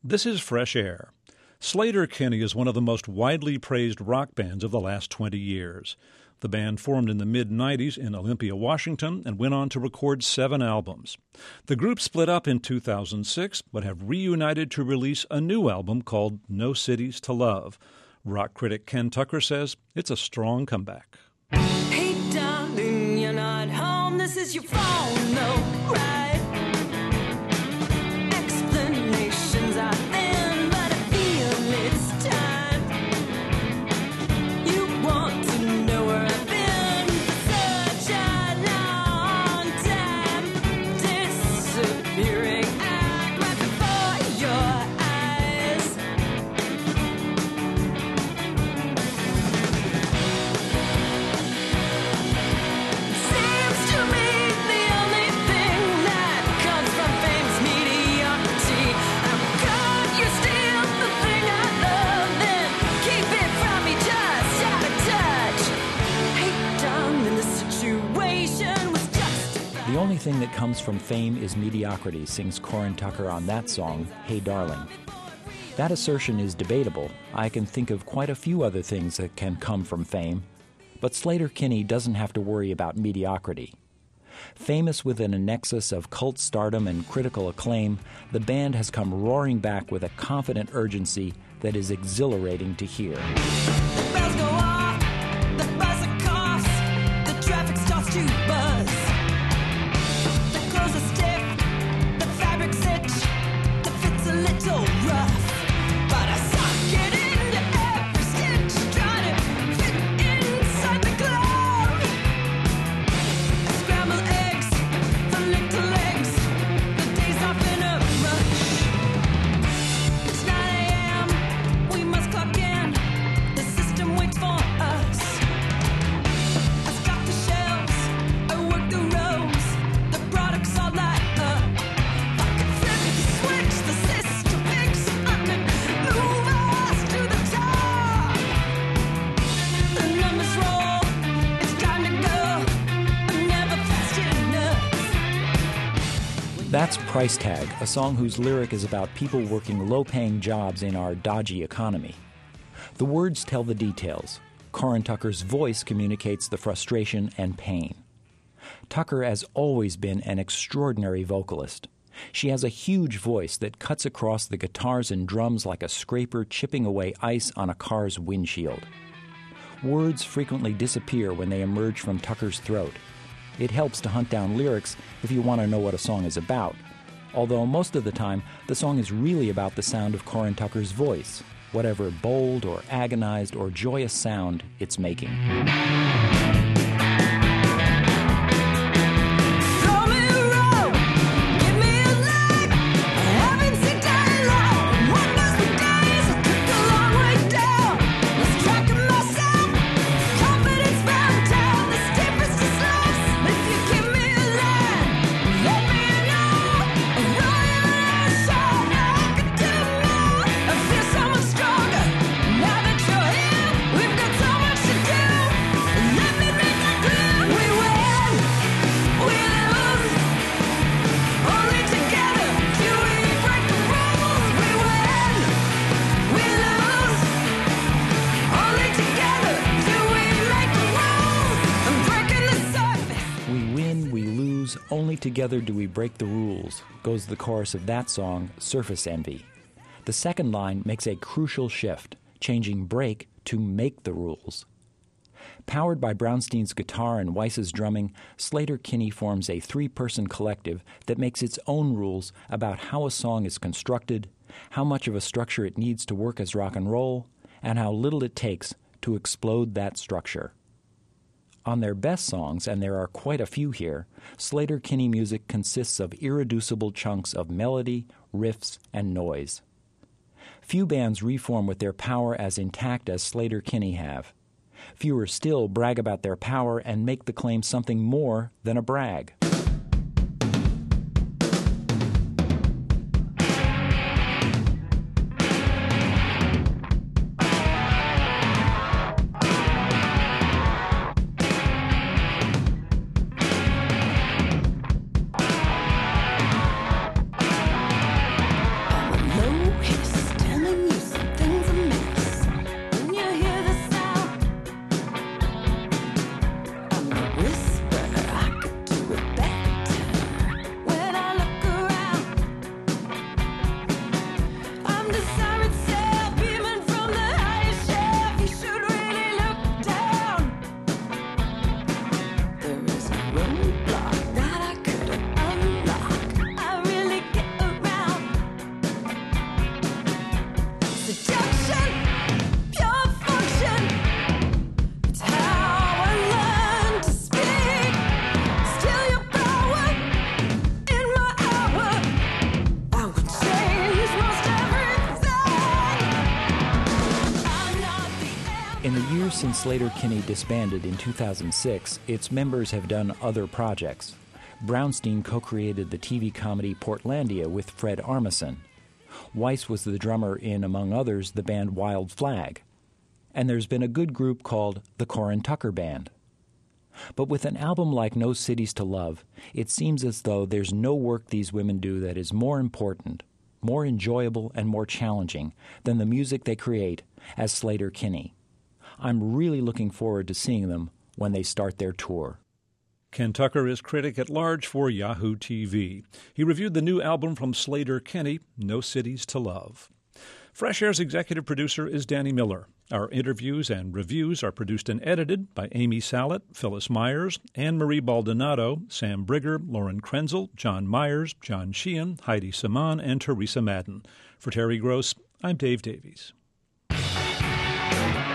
This is Fresh Air. Sleater-Kinney is one of the most widely praised rock bands of the last 20 years. The band formed in the mid-'90s in Olympia, Washington, and went on to record 7 albums. The group split up in 2006, but have reunited to release a new album called No Cities to Love. Rock critic Ken Tucker says it's a strong comeback. Hey, darling, you're not home. This is your phone, no, right? Explanations are thin, but I feel it's time. You want to know where I've been for such a long time. Disappearing act right before your eyes. Seems to me the only thing that comes from fame's mediocrity. I'm good, you're still the thing I love, then keep it from me just out of touch. Hey, darling, the situation was justified. The only thing that comes from fame is mediocrity, sings Corin Tucker on that song, Hey Darling. That assertion is debatable. I can think of quite a few other things that can come from fame. But Sleater-Kinney doesn't have to worry about mediocrity. Famous within a nexus of cult stardom and critical acclaim, the band has come roaring back with a confident urgency that is exhilarating to hear. The bells go off, the buzzer coughs, the traffic starts to buzz. The clothes are stiff, the fabric's itch, the fit's a little rough. But I suck it into every stitch, trying to fit inside the glove. I scramble eggs for little legs, the day's off in a rush. It's 9 a.m., we must clock in, the system waits for us. I stock the shelves, I work the rows, the products all light up. I could flip the switch, the system picks, I could move us to the top. The numbers roll, it's time to go, I'm never fast enough. That's Price Tag, a song whose lyric is about people working low-paying jobs in our dodgy economy. The words tell the details. Corin Tucker's voice communicates the frustration and pain. Tucker has always been an extraordinary vocalist. She has a huge voice that cuts across the guitars and drums like a scraper chipping away ice on a car's windshield. Words frequently disappear when they emerge from Tucker's throat. It helps to hunt down lyrics if you want to know what a song is about, although most of the time the song is really about the sound of Corin Tucker's voice, whatever bold or agonized or joyous sound it's making. Throw me a rope, give me a leg. I haven't seen daylight. Wonders the days I took the long way down. Lost track of myself, confidence found down the steepest of slopes. If you give me a line, let me know. I'm running out of shot, I could do more. I feel so much stronger now that you're here. We've got so much to do. Let me make that clear. We win, we lose. Only together do we break the rules. We win, we lose. Only together do we make the rules. I'm breaking the surface. We win, we lose, only together do we break the rules, goes the chorus of that song, Surface Envy. The second line makes a crucial shift, changing break to make the rules. Powered by Brownstein's guitar and Weiss's drumming, Sleater-Kinney forms a 3-person collective that makes its own rules about how a song is constructed, how much of a structure it needs to work as rock and roll, and how little it takes to explode that structure. On their best songs, and there are quite a few here, Sleater-Kinney music consists of irreducible chunks of melody, riffs, and noise. Few bands reform with their power as intact as Sleater-Kinney have. Fewer still brag about their power and make the claim something more than a brag. Low In the years since Sleater-Kinney disbanded in 2006, its members have done other projects. Brownstein co-created the TV comedy Portlandia with Fred Armisen. Weiss was the drummer in, among others, the band Wild Flag. And there's been a good group called the Corin Tucker Band. But with an album like No Cities to Love, it seems as though there's no work these women do that is more important, more enjoyable, and more challenging than the music they create as Sleater-Kinney. I'm really looking forward to seeing them when they start their tour. Ken Tucker is critic at large for Yahoo TV. He reviewed the new album from Sleater-Kinney, No Cities to Love. Fresh Air's executive producer is Danny Miller. Our interviews and reviews are produced and edited by Amy Sallet, Phyllis Myers, Anne-Marie Baldonado, Sam Brigger, Lauren Krenzel, John Myers, John Sheehan, Heidi Saman, and Teresa Madden. For Terry Gross, I'm Dave Davies.